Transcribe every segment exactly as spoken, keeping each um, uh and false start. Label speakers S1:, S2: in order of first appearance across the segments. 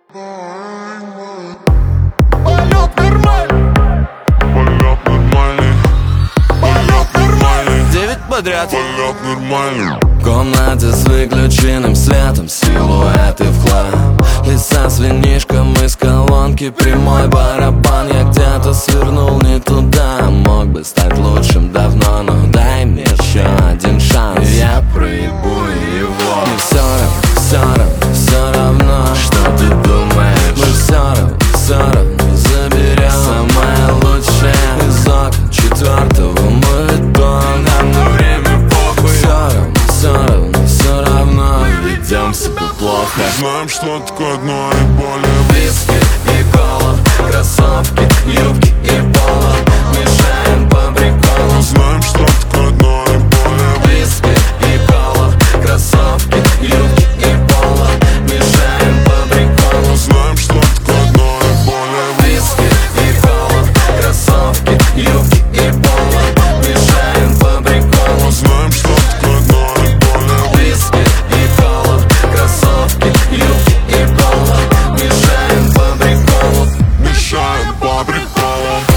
S1: Полет нормальный.
S2: Полет нормальный. Полет нормальный.
S1: Девять подряд.
S2: Полет нормальный.
S3: В комнате с выключенным светом, силуэты в хлам. Лиса с винишком из колонки, прямой барабан. Я где-то свернул не туда. Мог бы стать лучшим давно, но дай мне еще один шанс, я проебу его. Мне все равно, все равно, все равно, что ты думаешь. Мы все равно, все равно заберем самое лучшее из окон четвертого мой-дом. Нам на время похуй. Все равно, все равно, все равно ведем себя плохо.
S2: Знаем, что такое дно и более.
S3: Виски и кола, кроссовки, юбки и поло. Мешаем по приколу.
S2: Знаем, что такое дно и более.
S3: Виски и кола, кроссовки, юбки и поло. Мешаем по приколу.
S2: Знаем, что такое дно и более.
S3: Виски и кола, кроссовки, юбки и поло. Мешаем по приколу.
S2: Знаем, что такое дно и более.
S3: Виски и кола, кроссовки, юбки и поло. Мешаем по приколу.
S2: Мешаем по приколу.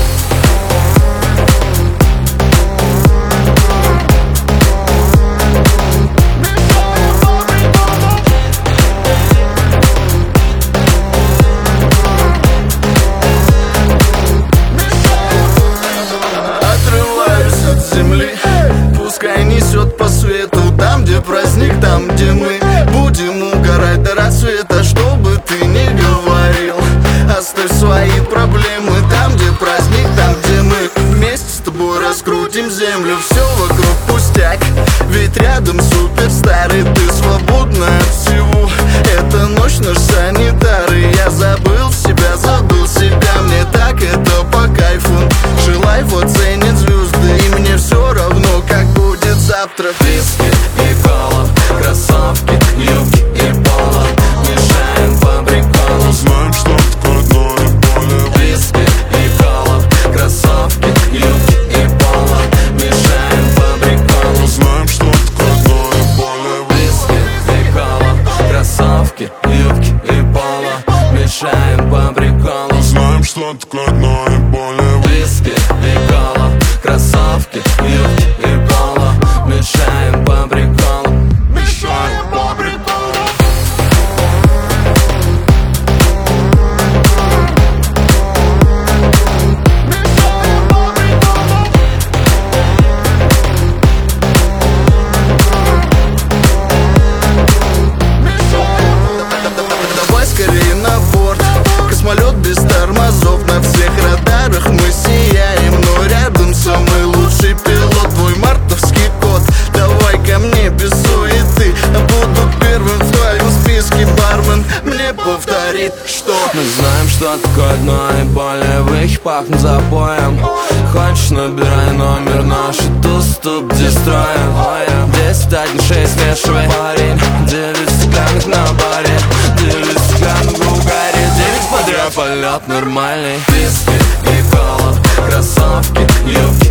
S1: Отрываюсь от земли, пускай несет по свету. Там, где праздник, там, где мы будем угорать до рассвета. Что бы ты ни говорил, оставь свои проблемы. Там, где праздник, там, где мы вместе с тобой раскрутим землю. Все вокруг пустяк, ведь рядом суперстар. И ты свободна от всего. Это ночь наш санитар. И я забыл себя, забыл себя. Мне так это по кайфу. Желай, вот ценят звезды. И мне все равно, как будет завтра.
S3: Виски и кола, кроссовки, юбки и поло. Мешаем по приколу.
S2: Знаем, что такое дно и более.
S3: Виски и кола, кроссовки, юбки и поло. Мешаем по приколу.
S2: Знаем, что такое дно и более.
S3: Виски и кола, кроссовки, юбки и поло. Мешаем по приколу.
S2: Знаем, что такое дно и более.
S3: Виски и кола, кроссовки, юбки и поло. Мешаем по приколу.
S2: Мешаем по приколу.
S1: Давай скорее на борт. Космолет без тормозов. На всех радарах мы сияем. Но рядом самый лучший пилот, твой мартовский кот. Давай ко мне без суеты. Я буду первым в твоем списке. Бармен мне повторит, что
S3: Мы знаем, что такое дно и более. В их пахнет запоем. Хочешь, набирай номер наш и туз-туп дестроим. Десять, один, шесть, смешивай, парень. Девять стаканок на баре, девять стаканок в угаре. Девять подряд, полет нормальный. Виски и кола, кроссовки, юбки